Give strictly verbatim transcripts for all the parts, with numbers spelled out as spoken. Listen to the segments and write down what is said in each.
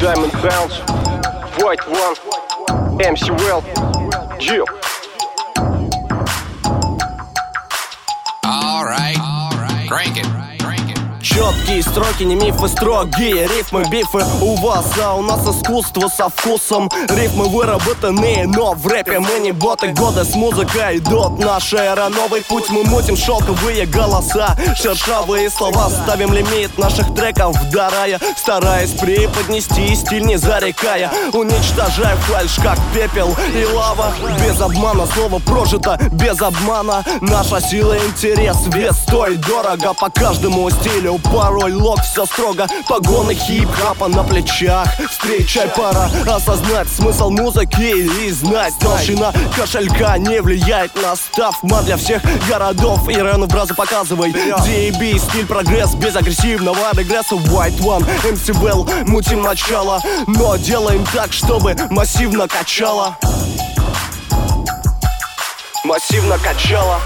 Diamond Bounce, White One, эм си Well, Jill. Alright, crank it. Четкие строки, не мифы, строгие рифмы, бифы у вас, а у нас искусство со вкусом. Рифмы выработанные, но в рэпе мы не боты. Годы с музыкой идут, наша эра, новый путь. Мы мутим шелковые голоса, шершавые слова. Ставим лимит наших треков, вдарая, стараясь преподнести стиль, не зарекая. Уничтожая фальшь, как пепел и лава. Без обмана, слово прожито, без обмана. Наша сила, интерес, вес стоит дорого. По каждому стилю порой лог, все строго. Погоны хип-хапа на плечах. Встречай, пора осознать смысл музыки и знать. Толщина кошелька не влияет на став. Мат для всех городов и районов, браза показывай. ди би, стиль, прогресс, без агрессивного регресса. White One, эм си Well, мутим начало, но делаем так, чтобы массивно качало. Массивно качало.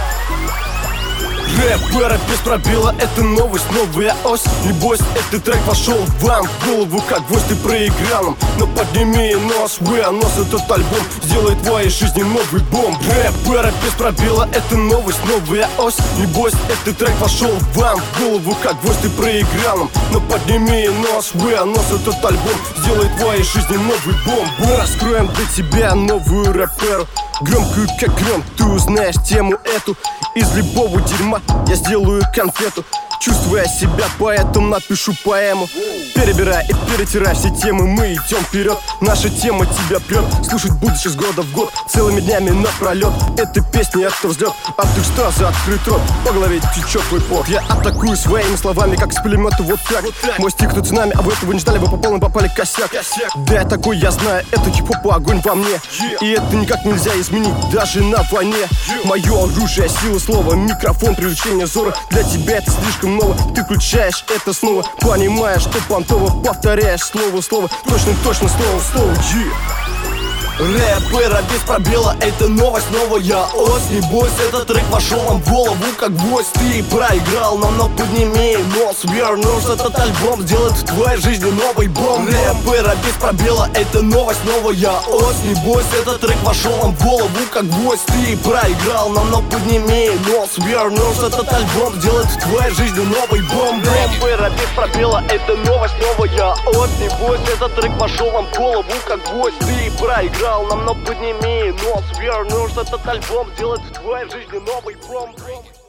Рэп-эра без пробела, это новость, новая ось. Не бойся, этот трек вошел вам в голову, как гвоздь, ты проиграл нам. Но подними нос, вы, а нос этот альбом сделает в твоей жизни новый бомб. Рэп-эра без пробела, это новость, новая ось. Не бойся, этот трек вошел вам в голову, как гвоздь, ты проиграл нам. Но подними нос, вы, а нос этот альбом сделает в твоей жизни новый бомб. Мы раскроем для тебя новую рэп-эру, громкую как гром, ты узнаешь тему эту. Из любого дерьма я сделаю конфету. Чувствуя себя поэтом, напишу поэму. Перебирая и перетирая все темы, мы идем вперед. Наша тема тебя прет, слушать будешь из года в год, целыми днями напролет. Это песня, это взлет, от экстаза открыт рот. По голове течет твой пот. Я атакую своими словами, как с пулемета, вот так, вот так. Мой стик тут с нами, а вы этого не ждали, вы по полной попали косяк. косяк Да я такой, я знаю, это хип-хоп, огонь во мне. yeah. И это никак нельзя изменить, даже на войне. yeah. Мое оружие, сила слова, микрофон, привлечение взора. Для тебя это слишком много, ты включаешь это снова, понимаешь, что понтово, повторяешь слово слово, точно-точно слово слово. yeah. Рэп-эра без пробела, это новость, новая ось. Не бойся, этот трек вошел нам в голову, как гвоздь. Ты проиграл нам, но подними нос. Вернусь, этот альбом сделает в твоей жизни новый бомб. Рэп-эра без пробела, это новость, новая ось. Не бойся, этот трек вошел нам в голову, как гвоздь. Ты проиграл нам, но подними нос. Вернусь, этот альбом сделает в твоей жизни новый бомб. Рэп-эра без пробела, это новость, новая ось. Не бойся, этот трек вошел нам в голову, как гвоздь. Ты проиграл нам, но подними нос. Вернусь, этот альбом сделает в твоей жизни новый бомб.